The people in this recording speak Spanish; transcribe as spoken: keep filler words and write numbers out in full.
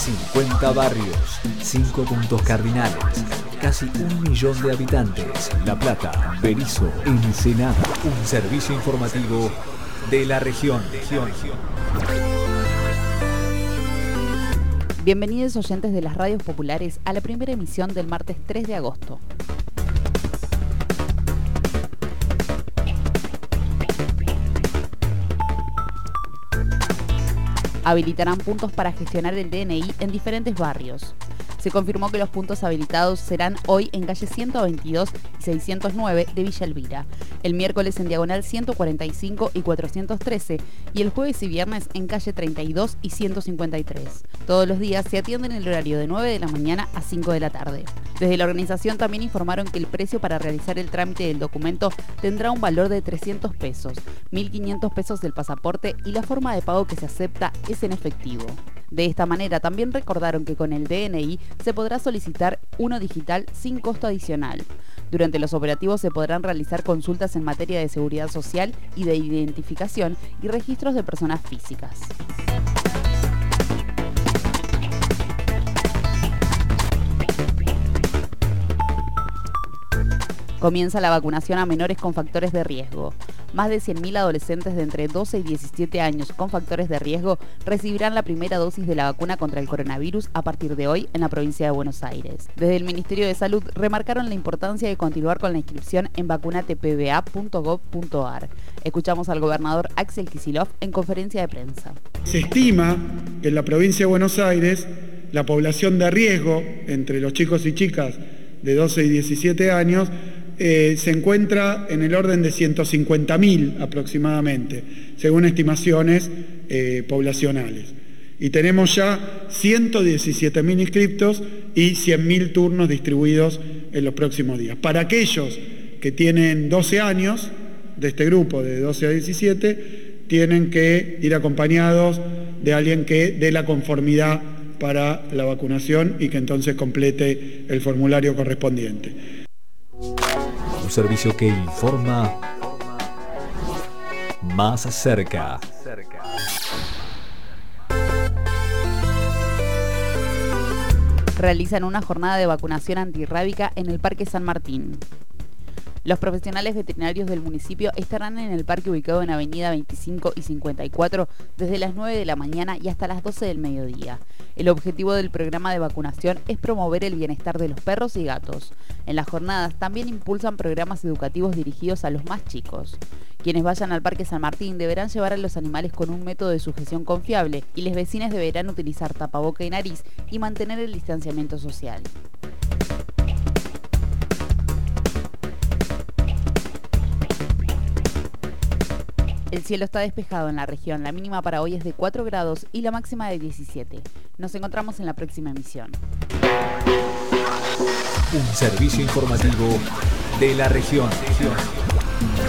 cincuenta barrios, cinco puntos cardinales, casi un millón de habitantes. La Plata, Berisso, Ensenada. Un servicio informativo de la región. Bienvenidos oyentes de las radios populares a la primera emisión del martes tres de agosto. Habilitarán puntos para gestionar el D N I en diferentes barrios. Se confirmó que los puntos habilitados serán hoy en calle ciento veintidós y seiscientos nueve de Villa Elvira, el miércoles en diagonal ciento cuarenta y cinco y cuatrocientos trece y el jueves y viernes en calle treinta y dos y ciento cincuenta y tres. Todos los días se atienden en el horario de nueve de la mañana a cinco de la tarde. Desde la organización también informaron que el precio para realizar el trámite del documento tendrá un valor de trescientos pesos, mil quinientos pesos del pasaporte y la forma de pago que se acepta es en efectivo. De esta manera también recordaron que con el D N I se podrá solicitar uno digital sin costo adicional. Durante los operativos se podrán realizar consultas en materia de seguridad social y de identificación y registros de personas físicas. Comienza la vacunación a menores con factores de riesgo. Más de cien mil adolescentes de entre doce y diecisiete años con factores de riesgo recibirán la primera dosis de la vacuna contra el coronavirus a partir de hoy en la provincia de Buenos Aires. Desde el Ministerio de Salud remarcaron la importancia de continuar con la inscripción en vacunate p b a punto gov punto a r. Escuchamos al gobernador Axel Kicillof en conferencia de prensa. Se estima que en la provincia de Buenos Aires la población de riesgo entre los chicos y chicas de doce y diecisiete años Eh, se encuentra en el orden de ciento cincuenta mil aproximadamente, según estimaciones eh, poblacionales. Y tenemos ya ciento diecisiete mil inscriptos y cien mil turnos distribuidos en los próximos días. Para aquellos que tienen doce años, de este grupo de doce a diecisiete, tienen que ir acompañados de alguien que dé la conformidad para la vacunación y que entonces complete el formulario correspondiente. Un servicio que informa más cerca. Realizan una jornada de vacunación antirrábica en el Parque San Martín. Los profesionales veterinarios del municipio estarán en el parque ubicado en Avenida veinticinco y cincuenta y cuatro desde las nueve de la mañana y hasta las doce del mediodía. El objetivo del programa de vacunación es promover el bienestar de los perros y gatos. En las jornadas también impulsan programas educativos dirigidos a los más chicos. Quienes vayan al Parque San Martín deberán llevar a los animales con un método de sujeción confiable y los vecinos deberán utilizar tapaboca y nariz y mantener el distanciamiento social. El cielo está despejado en la región, la mínima para hoy es de cuatro grados y la máxima de diecisiete. Nos encontramos en la próxima emisión. Un servicio informativo de la región.